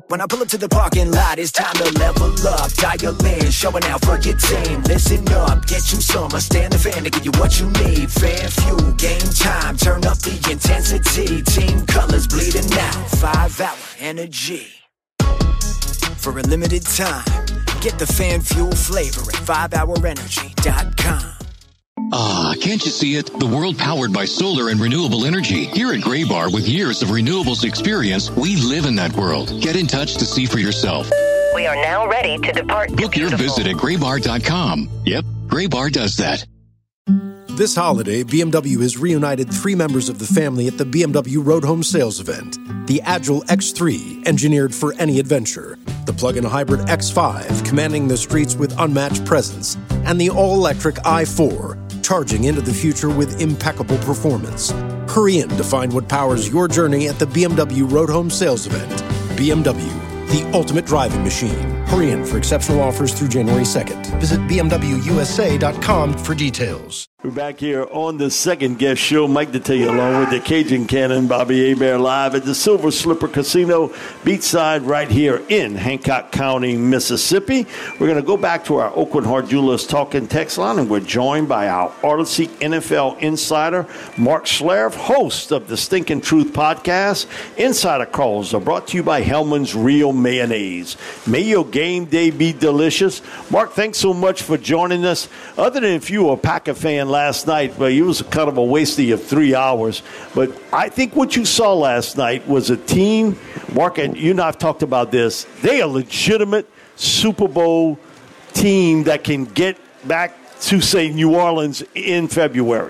When I pull up to the parking lot, it's time to level up. Dial in, showing out for your team. Listen up, get you some. Stand the fan to give you what you need. Fan fuel, game time, turn up the intensity. Team colors bleeding out, 5-hour energy. For a limited time, get the fan fuel flavor at 5hourenergy.com. Ah, can't you see it? The world powered by solar and renewable energy. Here at Graybar, with years of renewables experience, we live in that world. Get in touch to see for yourself. We are now ready to depart. Book your visit at graybar.com. Yep, Graybar does that. This holiday, BMW has reunited 3 members of the family at the BMW Road Home Sales event. The Agile X3, engineered for any adventure. The plug-in hybrid X5, commanding the streets with unmatched presence. And the all-electric i4, charging into the future with impeccable performance. Hurry in to find what powers your journey at the BMW Road Home Sales event. BMW, the ultimate driving machine. Hurry in for exceptional offers through January 2nd. Visit BMWUSA.com for details. We're back here on the second guest show. Mike Detillier along with the Cajun Cannon, Bobby Hebert, live at the Silver Slipper Casino, beachside right here in Hancock County, Mississippi. We're going to go back to our Oakland Heart Jewelers talking text line, and we're joined by our Artist NFL insider, Mark Schlereth, host of the Stinking Truth podcast. Insider calls are brought to you by Hellman's Real Mayonnaise. May your game day be delicious. Mark, thanks so much for joining us. Other than if you were a Packer fan last night, but it was kind of a waste of your 3 hours. But I think what you saw last night was a team, Mark, and you and I have talked about this, they are a legitimate Super Bowl team that can get back to, say, New Orleans in February.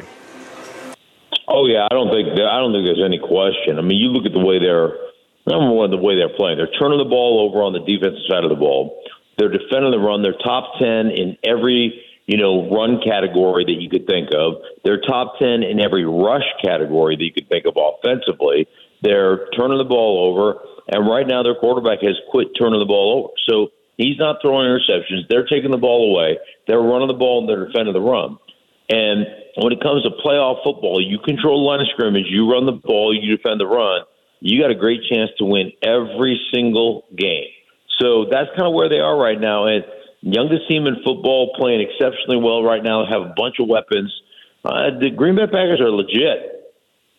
Oh, yeah, I don't think there's any question. I mean, you look at the way they're playing. They're turning the ball over on the defensive side of the ball. They're defending the run. They're top 10 in every run category that you could think of. They're top 10 in every rush category that you could think of offensively. They're turning the ball over, and right now their quarterback has quit turning the ball over. So he's not throwing interceptions. They're taking the ball away. They're running the ball, and they're defending the run. And when it comes to playoff football, you control the line of scrimmage, you run the ball, you defend the run, you got a great chance to win every single game. So that's kind of where they are right now. And youngest team in football, playing exceptionally well right now, have a bunch of weapons. The Green Bay Packers are legit.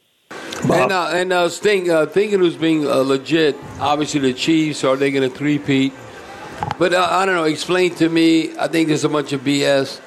Thinking who's being legit, obviously the Chiefs, are they going to three-peat? But I don't know, explain to me, I think there's a bunch of BS.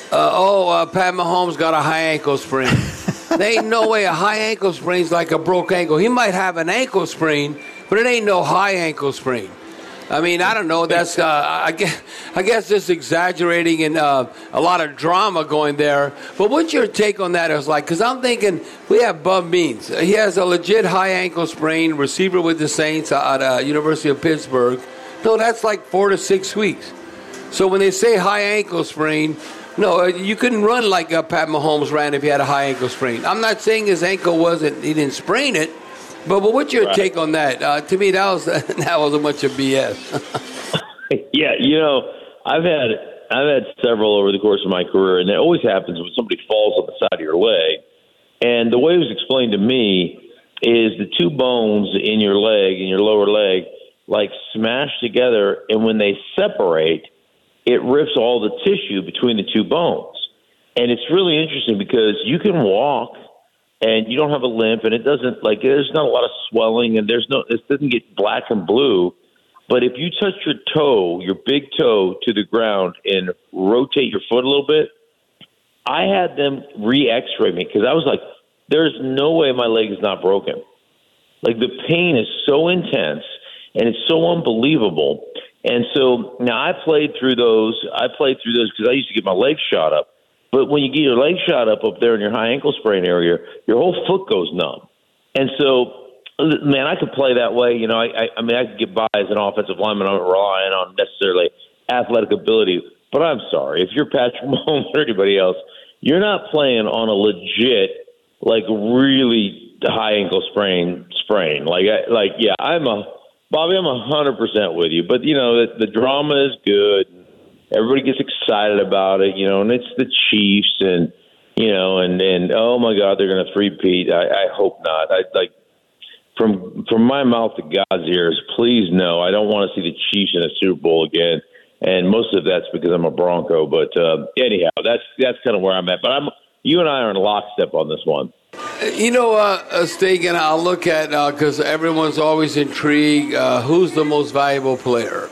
Pat Mahomes got a high ankle sprain. There ain't no way a high ankle sprain's like a broke ankle. He might have an ankle sprain, but it ain't no high ankle sprain. I mean, I don't know. That's I guess just exaggerating and a lot of drama going there. But what's your take on that? Is like, because I'm thinking we have Bum Means. He has a legit high ankle sprain. Receiver with the Saints at University of Pittsburgh. No, that's like 4 to 6 weeks. So when they say high ankle sprain, no, you couldn't run like Pat Mahomes ran if he had a high ankle sprain. I'm not saying his ankle he didn't sprain it. But what's your take on that? To me, that was a bunch of BS. Yeah, I've had several over the course of my career, and it always happens when somebody falls on the side of your leg. And the way it was explained to me is the two bones in your leg, in your lower leg, like smash together, and when they separate, it rips all the tissue between the two bones. And it's really interesting because you can walk and you don't have a limp, and it doesn't, there's not a lot of swelling, and it doesn't get black and blue. But if you touch your toe, your big toe, to the ground and rotate your foot a little bit, I had them re-x-ray me because I was like, there's no way my leg is not broken. Like, the pain is so intense, and it's so unbelievable. And so now I played through those because I used to get my legs shot up. But when you get your leg shot up there in your high ankle sprain area, your whole foot goes numb. And so, man, I could play that way. I could get by as an offensive lineman. I'm not relying on necessarily athletic ability. But I'm sorry, if you're Patrick Mahomes or anybody else, you're not playing on a legit, really high ankle sprain. Bobby, I'm 100% with you. But, the drama is good. Everybody gets excited about it, and it's the Chiefs and oh my God, they're going to three-peat. I hope not. from my mouth to God's ears, please no, I don't want to see the Chiefs in a Super Bowl again. And most of that's because I'm a Bronco. But anyhow, that's kind of where I'm at. But you and I are in lockstep on this one. You know, Stig, and I'll look at, because everyone's always intrigued, who's the most valuable player?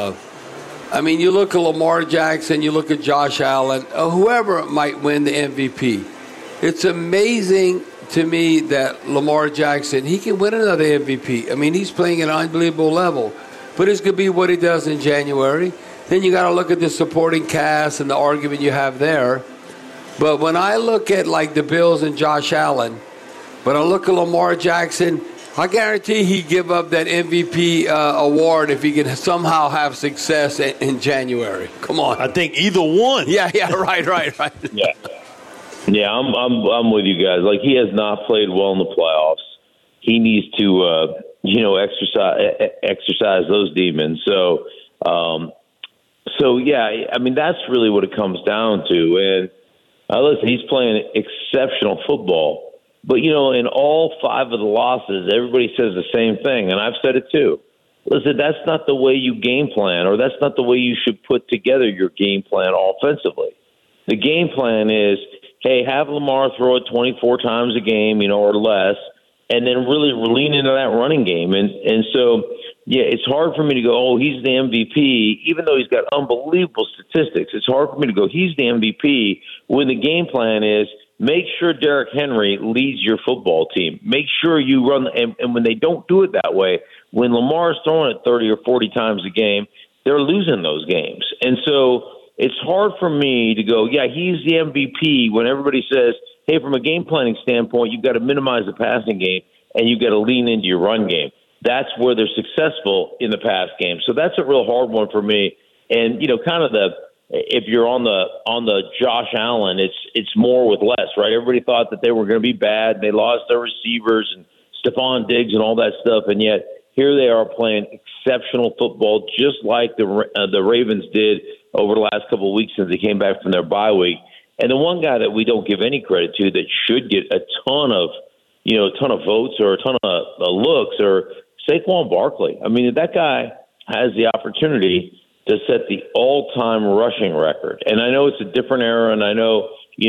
I mean, you look at Lamar Jackson, you look at Josh Allen, whoever might win the MVP. It's amazing to me that Lamar Jackson, he can win another MVP. I mean, he's playing at an unbelievable level. But it's going to be what he does in January. Then you got to look at the supporting cast and the argument you have there. But when I look at, like, the Bills and Josh Allen, when I look at Lamar Jackson, I guarantee he'd give up that MVP award if he can somehow have success in January. Come on. I think either one. Yeah, right. Yeah, I'm with you guys. Like, he has not played well in the playoffs. He needs to, exercise those demons. So yeah, I mean, that's really what it comes down to. And listen, he's playing exceptional football. But, in all 5 of the losses, everybody says the same thing, and I've said it too. Listen, that's not the way you game plan, or that's not the way you should put together your game plan offensively. The game plan is, hey, have Lamar throw it 24 times a game, or less, and then really lean into that running game. And so, yeah, it's hard for me to go, oh, he's the MVP, even though he's got unbelievable statistics. It's hard for me to go, he's the MVP, when the game plan is, make sure Derrick Henry leads your football team. Make sure you run, and when they don't do it that way, when Lamar's throwing it 30 or 40 times a game, they're losing those games. And so it's hard for me to go, yeah, he's the MVP, when everybody says, hey, from a game planning standpoint, you've got to minimize the passing game and you've got to lean into your run game. That's where they're successful in the pass game. So that's a real hard one for me. And, kind of if you're on the Josh Allen, it's more with less, right? Everybody thought that they were going to be bad. They lost their receivers and Stephon Diggs and all that stuff, and yet here they are playing exceptional football, just like the Ravens did over the last couple of weeks since they came back from their bye week. And the one guy that we don't give any credit to that should get a ton of votes or a ton of looks are Saquon Barkley. I mean, that guy has the opportunity to set the all-time rushing record. And I know it's a different era, and I know,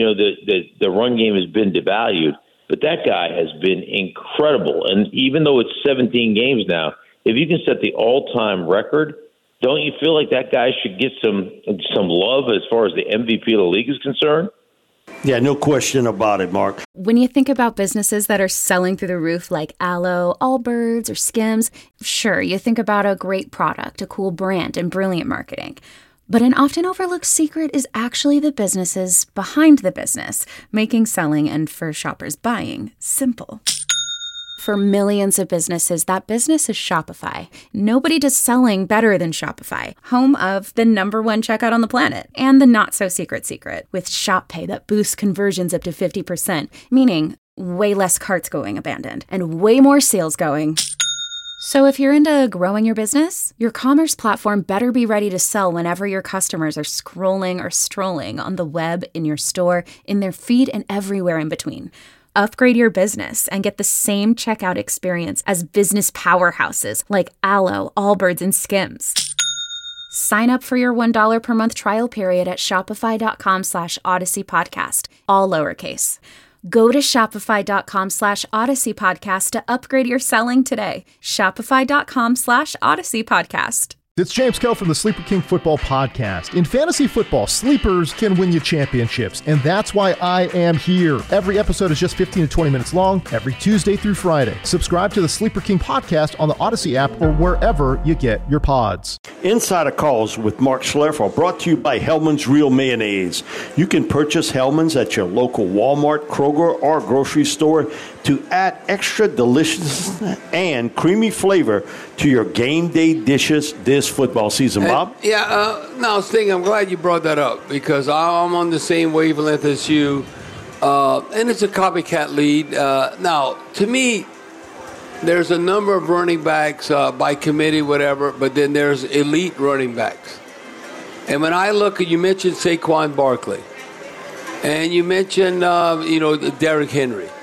the run game has been devalued, but that guy has been incredible. And even though it's 17 games now, if you can set the all-time record, don't you feel like that guy should get some love as far as the MVP of the league is concerned? Yeah, no question about it, Mark. When you think about businesses that are selling through the roof like Aloe, Allbirds, or Skims, sure, you think about a great product, a cool brand, and brilliant marketing. But an often overlooked secret is actually the businesses behind the business, making selling and, for shoppers, buying simple. For millions of businesses, that business is Shopify. Nobody does selling better than Shopify, home of the #1 checkout on the planet and the not-so-secret secret with Shop Pay that boosts conversions up to 50%, meaning way less carts going abandoned and way more sales going. So if you're into growing your business, your commerce platform better be ready to sell whenever your customers are scrolling or strolling on the web, in your store, in their feed, and everywhere in between. Upgrade your business and get the same checkout experience as business powerhouses like Aloe, Allbirds, and Skims. Sign up for your $1 per month trial period at shopify.com/Odyssey Podcast, all lowercase. Go to shopify.com/Odyssey Podcast to upgrade your selling today. Shopify.com/Odyssey Podcast. It's James Koh from the Sleeper King Football Podcast. In fantasy football, sleepers can win you championships, and that's why I am here. Every episode is just 15 to 20 minutes long, every Tuesday through Friday. Subscribe to the Sleeper King Podcast on the Odyssey app or wherever you get your pods. Insider Calls with Mark Schlerf are brought to you by Hellman's Real Mayonnaise. You can purchase Hellman's at your local Walmart, Kroger, or grocery store to add extra delicious and creamy flavor to your game day dishes this football season, Bob. No, Sting, I'm glad you brought that up because I'm on the same wavelength as you, and it's a copycat lead. Now, to me, there's a number of running backs by committee, whatever, but then there's elite running backs. And when I look at, you mentioned Saquon Barkley, and you mentioned, Derrick Henry.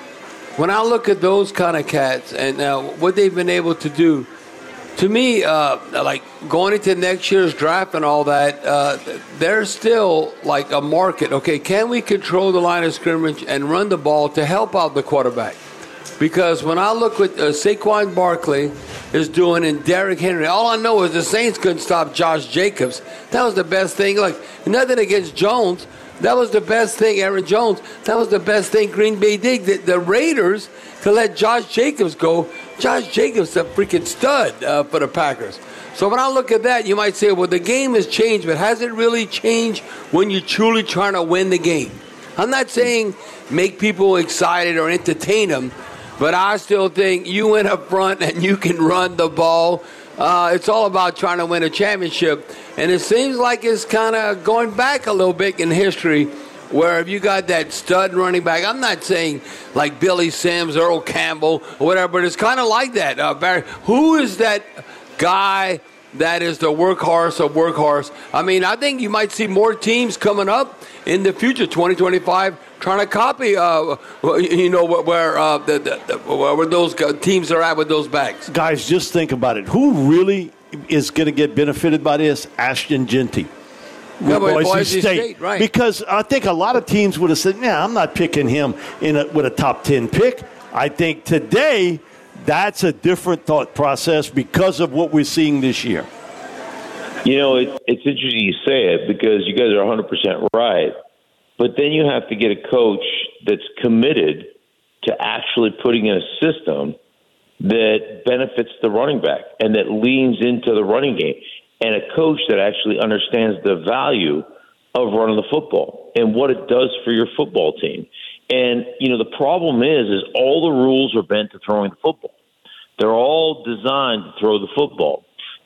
when I look at those kind of cats and what they've been able to do, to me, like going into next year's draft and all that, there's still like a market. Okay, can we control the line of scrimmage and run the ball to help out the quarterback? Because when I look what Saquon Barkley is doing and Derrick Henry, all I know is the Saints couldn't stop Josh Jacobs. That was the best thing. Like, nothing against Jones. That was the best thing, Aaron Jones. That was the best thing Green Bay did. The Raiders to let Josh Jacobs go. Josh Jacobs a freaking stud for the Packers. So when I look at that, you might say, well, the game has changed, but has it really changed when you're truly trying to win the game? I'm not saying make people excited or entertain them, but I still think you went up front and you can run the ball. It's all about trying to win a championship. And it seems like it's kind of going back a little bit in history where if you got that stud running back, I'm not saying like Billy Sims, Earl Campbell, or whatever, but it's kind of like that. Barry, who is that guy that is the workhorse of workhorse? I mean, I think you might see more teams coming up in the future, 2025, trying to copy, where those teams are at with those backs. Guys, just think about it. Who really is going to get benefited by this? Ashton Genty. Yeah, Boise State, right. Because I think a lot of teams would have said, I'm not picking him with a top 10 pick. I think today that's a different thought process because of what we're seeing this year. You know, it's interesting you say it because you guys are 100% right. But then you have to get a coach that's committed to actually putting in a system that benefits the running back and that leans into the running game, and a coach that actually understands the value of running the football and what it does for your football team. And, the problem is all the rules are bent to throwing the football. They're all designed to throw the football.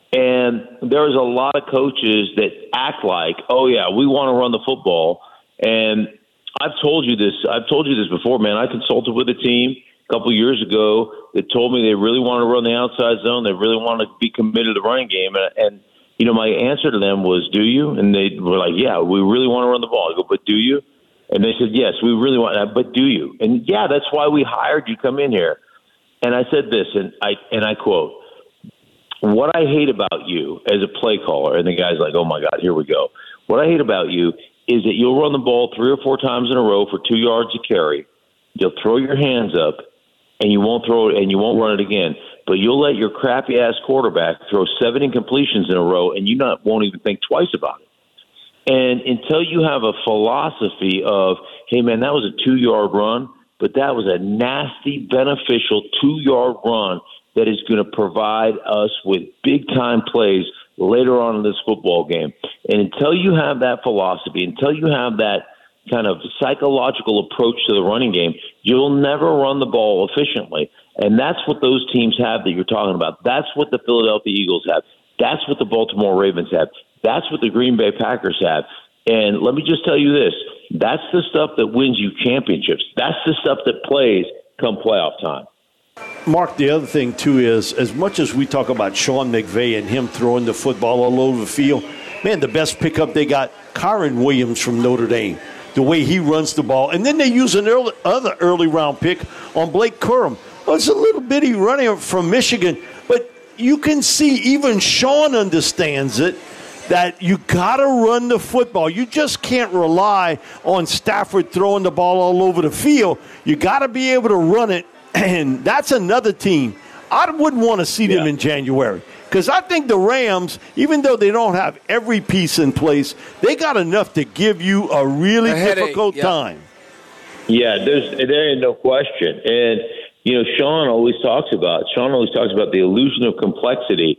And there's a lot of coaches that act like, oh, yeah, we want to run the football. And I've told you this before, man. I consulted with a team a couple of years ago that told me they really want to run the outside zone. They really want to be committed to the running game. And my answer to them was, do you? And they were like, yeah, we really want to run the ball. I go, but do you? And they said, yes, we really want that, but do you? And, yeah, that's why we hired you to come in here. And I said this, and I quote, what I hate about you as a play caller, and the guy's like, oh, my God, here we go. What I hate about you is that you'll run the ball 3 or 4 times in a row for 2 yards to carry. You'll throw your hands up, and you won't throw it, and you won't run it again. But you'll let your crappy-ass quarterback throw 7 incompletions in a row, and you won't even think twice about it. And until you have a philosophy of, hey, man, that was a 2-yard run, but that was a nasty, beneficial 2-yard run that is going to provide us with big-time plays later on in this football game. And until you have that philosophy, until you have that kind of psychological approach to the running game, you'll never run the ball efficiently. And that's what those teams have that you're talking about. That's what the Philadelphia Eagles have. That's what the Baltimore Ravens have. That's what the Green Bay Packers have. And let me just tell you this. That's the stuff that wins you championships. That's the stuff that plays come playoff time. Mark, the other thing, too, is as much as we talk about Sean McVay and him throwing the football all over the field, man, the best pickup they got, Kyron Williams from Notre Dame, the way he runs the ball. And then they use other early-round pick on Blake Corum. Well, it's a little bitty runner from Michigan, but you can see even Sean understands it, that you got to run the football. You just can't rely on Stafford throwing the ball all over the field. You got to be able to run it, and that's another team. I wouldn't want to see them in January because I think the Rams, even though they don't have every piece in place, they got enough to give you a really difficult time. Yeah, there ain't no question. And, Sean always talks about the illusion of complexity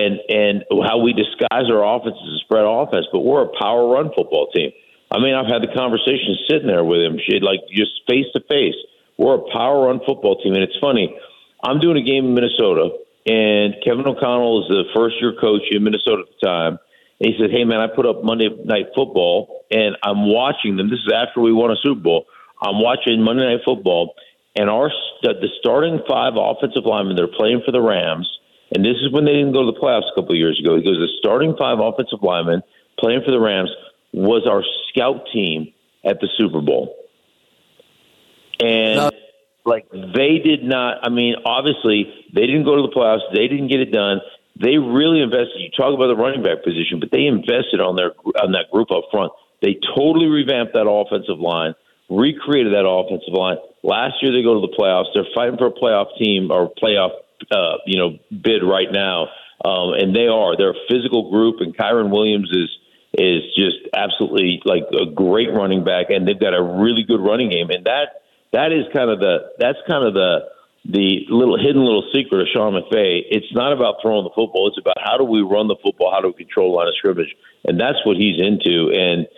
and how we disguise our offense as a spread offense, but we're a power run football team. I mean, I've had the conversation sitting there with him, just face to face. We're a power run football team, and it's funny. I'm doing a game in Minnesota, and Kevin O'Connell is the first-year coach in Minnesota at the time. And he said, hey, man, I put up Monday Night Football, and I'm watching them. This is after we won a Super Bowl. I'm watching Monday Night Football, and the starting 5 offensive linemen that are playing for the Rams, and this is when they didn't go to the playoffs a couple of years ago. He goes, the starting 5 offensive linemen playing for the Rams was our scout team at the Super Bowl. And Like, they did not. I mean, obviously, they didn't go to the playoffs. They didn't get it done. They really invested. You talk about the running back position, but they invested on that group up front. They totally revamped that offensive line, recreated that offensive line. Last year, they go to the playoffs. They're fighting for a playoff team or playoff, bid right now, and they're a physical group. And Kyron Williams is just absolutely like a great running back, and they've got a really good running game. And that is kind of the hidden little secret of Sean McVay. It's not about throwing the football. It's about how do we run the football, how do we control the line of scrimmage, and that's what he's into. And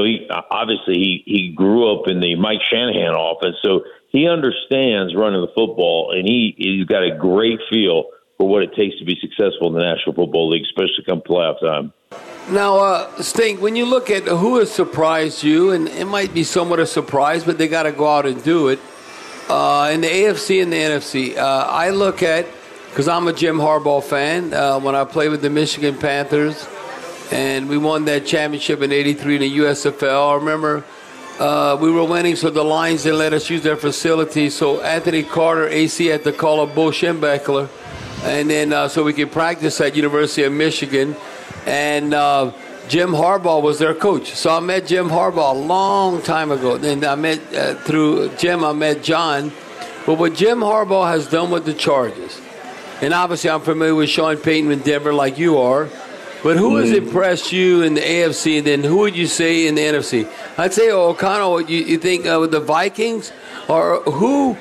he grew up in the Mike Shanahan offense, so he understands running the football, and he's got a great feel for what it takes to be successful in the National Football League, especially come playoff time. Now, Stink, when you look at who has surprised you, and it might be somewhat a surprise, but they got to go out and do it, in the AFC and the NFC, I look at, because I'm a Jim Harbaugh fan, when I played with the Michigan Panthers, and we won that championship in '83 in the USFL. I remember we were winning, so the Lions didn't let us use their facility, so Anthony Carter, AC, had to call up Bo Schembechler, and then so we could practice at University of Michigan. And Jim Harbaugh was their coach. So I met Jim Harbaugh a long time ago. Then I met, through Jim, I met John. But what Jim Harbaugh has done with the Chargers, and obviously I'm familiar with Sean Payton in Denver like you are, but who has impressed you in the AFC, and then who would you say in the NFC? I'd say O'Connell, you think with the Vikings, or who,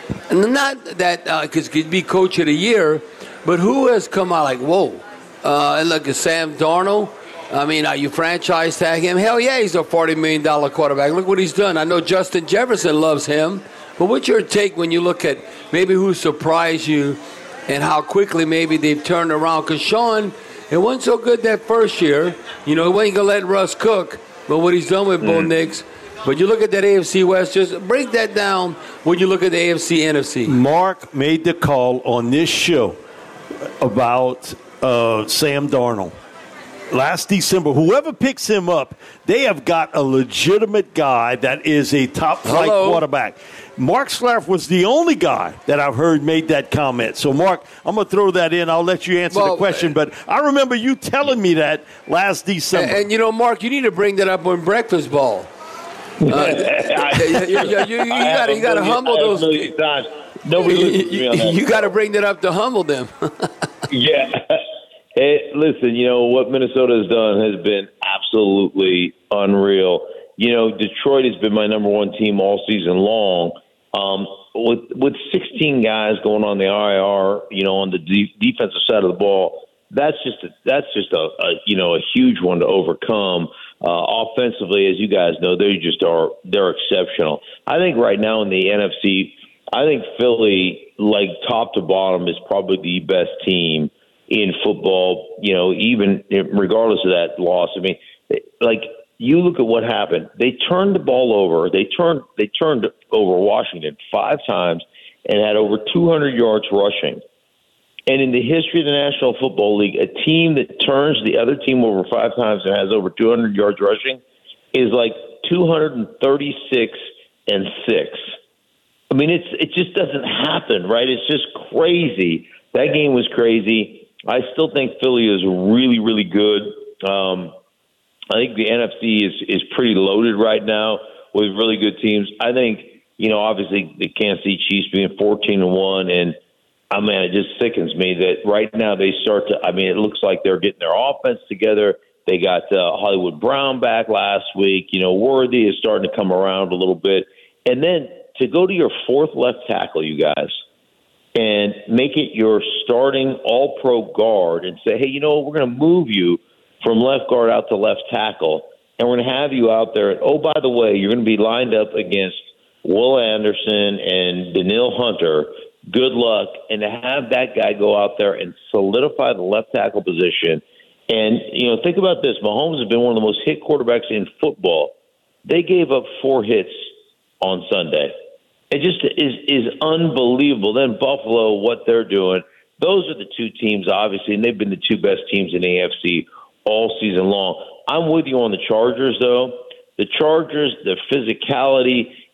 not that, because could be coach of the year, but who has come out like, whoa. And look at Sam Darnold. I mean, you franchise tag him. Hell yeah, he's a $40 million quarterback. Look what he's done. I know Justin Jefferson loves him. But what's your take when you look at maybe who surprised you and how quickly maybe they've turned around? Because Sean, it wasn't so good that first year. He wasn't going to let Russ cook. But what he's done with Bo Nix. But you look at that AFC West, just break that down when you look at the AFC, NFC. Mark made the call on this show about Sam Darnold. Last December, whoever picks him up, they have got a legitimate guy that is a top-flight quarterback. Mark Schlereth was the only guy that I've heard made that comment. So, Mark, I'm going to throw that in. I'll let you answer the question. But I remember you telling me that last December. And Mark, you need to bring that up on Breakfast Ball. You got to humble those. Nobody listens to me on that. You got to bring that up to humble them. Yeah. Hey, listen, what Minnesota has done has been absolutely unreal. Detroit has been my number one team all season long. With 16 guys going on the IR, on the defensive side of the ball, that's just a huge one to overcome. Offensively, as you guys know, they're exceptional. I think right now in the NFC, I think Philly, like top to bottom, is probably the best team in football, even regardless of that loss. I mean, like, you look at what happened. They turned the ball over. They turned over Washington 5 times and had over 200 yards rushing. And in the history of the National Football League, a team that turns the other team over 5 times and has over 200 yards rushing is like 236-6. I mean, it just doesn't happen, right? It's just crazy. That game was crazy. I still think Philly is really, really good. I think the NFC is pretty loaded right now with really good teams. I think, obviously the Kansas City Chiefs being 14-1, and it just sickens me that right now they start to. I mean, it looks like they're getting their offense together. They got Hollywood Brown back last week. Worthy is starting to come around a little bit, and then to go to your 4th left tackle, you guys, and make it your starting all-pro guard and say, hey, we're going to move you from left guard out to left tackle, and we're going to have you out there. And, oh, by the way, you're going to be lined up against Will Anderson and Danielle Hunter. Good luck. And to have that guy go out there and solidify the left tackle position. And, think about this. Mahomes has been one of the most hit quarterbacks in football. They gave up 4 hits on Sunday. It just is unbelievable. Then Buffalo, what they're doing, those are the 2 teams, obviously, and they've been the 2 best teams in the AFC all season long. I'm with you on the Chargers, though. The Chargers, the physicality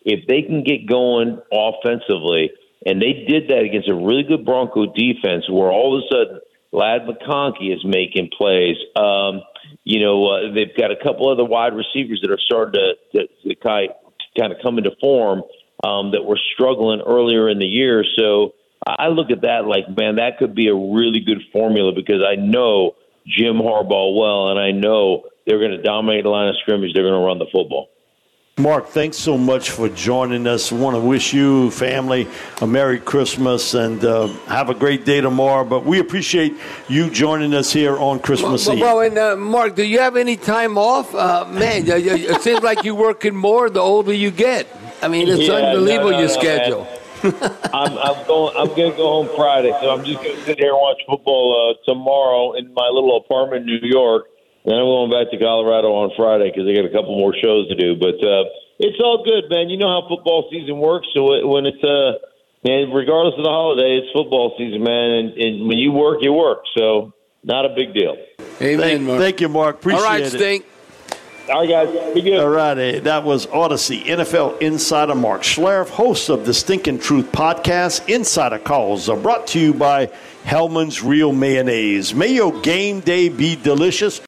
if they can get going offensively, and they did that against a really good Bronco defense where all of a sudden Ladd McConkey is making plays. They've got a couple other wide receivers that are starting to kind of come into form that were struggling earlier in the year. So I look at that like, man, that could be a really good formula because I know Jim Harbaugh well, and I know they're going to dominate the line of scrimmage. They're going to run the football. Mark, thanks so much for joining us. I want to wish you, family, a Merry Christmas and have a great day tomorrow. But we appreciate you joining us here on Christmas Eve. Well, and Mark, do you have any time off? Man, it seems like you're working more the older you get. I mean, it's unbelievable your schedule. I'm going to go home Friday, so I'm just going to sit here and watch football tomorrow in my little apartment in New York. Then I'm going back to Colorado on Friday because they got a couple more shows to do. But it's all good, man. You know how football season works. So when it's man, regardless of the holiday, it's football season, man. And when you work, you work. So not a big deal. Amen, Mark. Thank you, Mark. Appreciate it. All right, Stink. All right, guys. Be good. All right. That was Odyssey NFL Insider Mark Schlereth, host of the Stinkin' Truth podcast. Insider calls are brought to you by Hellman's Real Mayonnaise. May your game day be delicious.